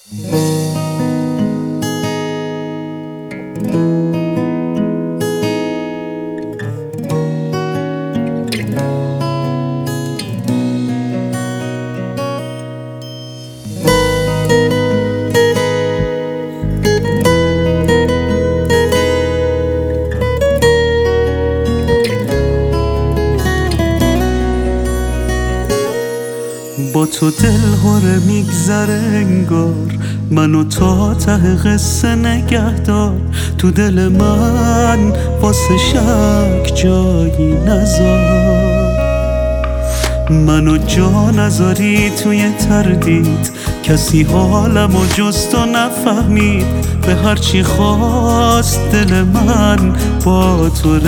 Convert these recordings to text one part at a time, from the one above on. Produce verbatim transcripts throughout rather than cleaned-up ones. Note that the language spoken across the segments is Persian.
با تو دل هره میگذره انگار، منو تا ته قصه نگه دار. تو دل من واسه شک جایی نذار، منو جا نذاری توی تردید. کسی حالمو جز تو نفهمید، به هرچی خواست دل من با تو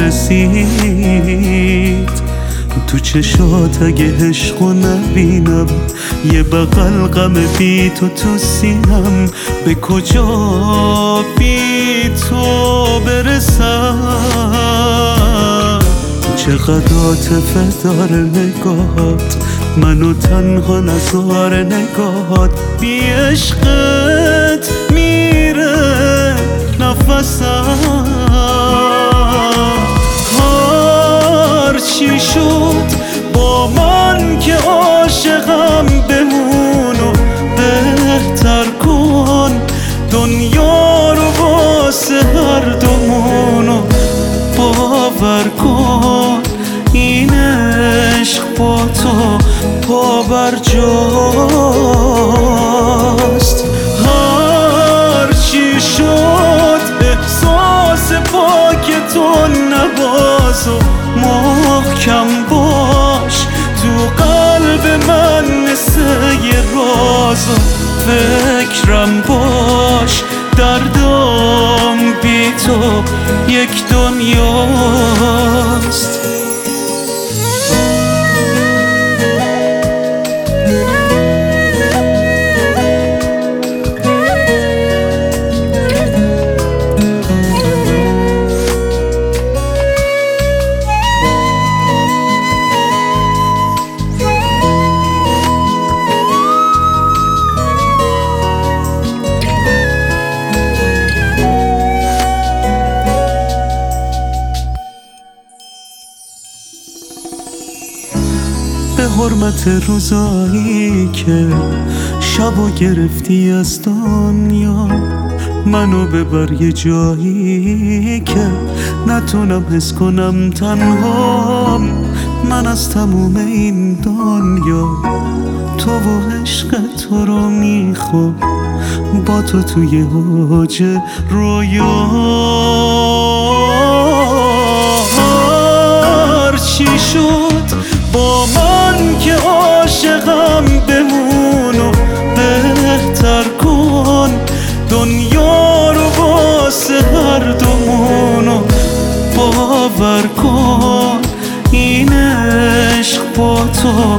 رسید. تو چشات اگه عشقو نبینم، یه بغل غم بی تو تو سینم. به کجا بی تو برسم؟ چقدر عاطفه داره نگاهات، منو تنها نذاره نگاهات. بی عشقت میره نفسم، چی شد با من که عاشقم؟ بمونو بهتر کن دنیا رو واسه هر دومونو. باور کن این عشق با تو پابرجاست. هر چی شد احساس پاک تو نباز و محکم باش تو قلب من مثل یه راز. و فکرم باش دردم بی تو یک دنیاست. به حرمت روزایی که شبو گرفتی از دنیا، منو ببر یه جایی که نتونم حس کنم تنهام. من از تموم این دنیا تو و عشق تو رو میخوام، با تو توی اوج رویا. هر چی شد با من که عاشقم؟ بمونو بهتر کن دنیا رو واسه هر دومونو. باور کن این عشق با تو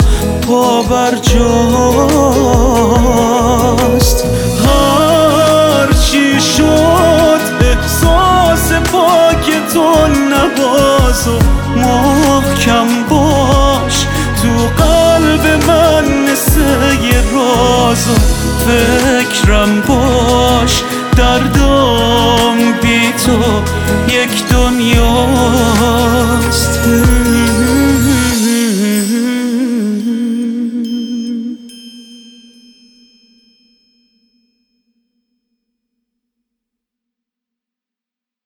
پابرجاست. هر چی شد احساس پاک تو نباز و محکم باش تو قلب من مثل یه راز. و فکرم باش درد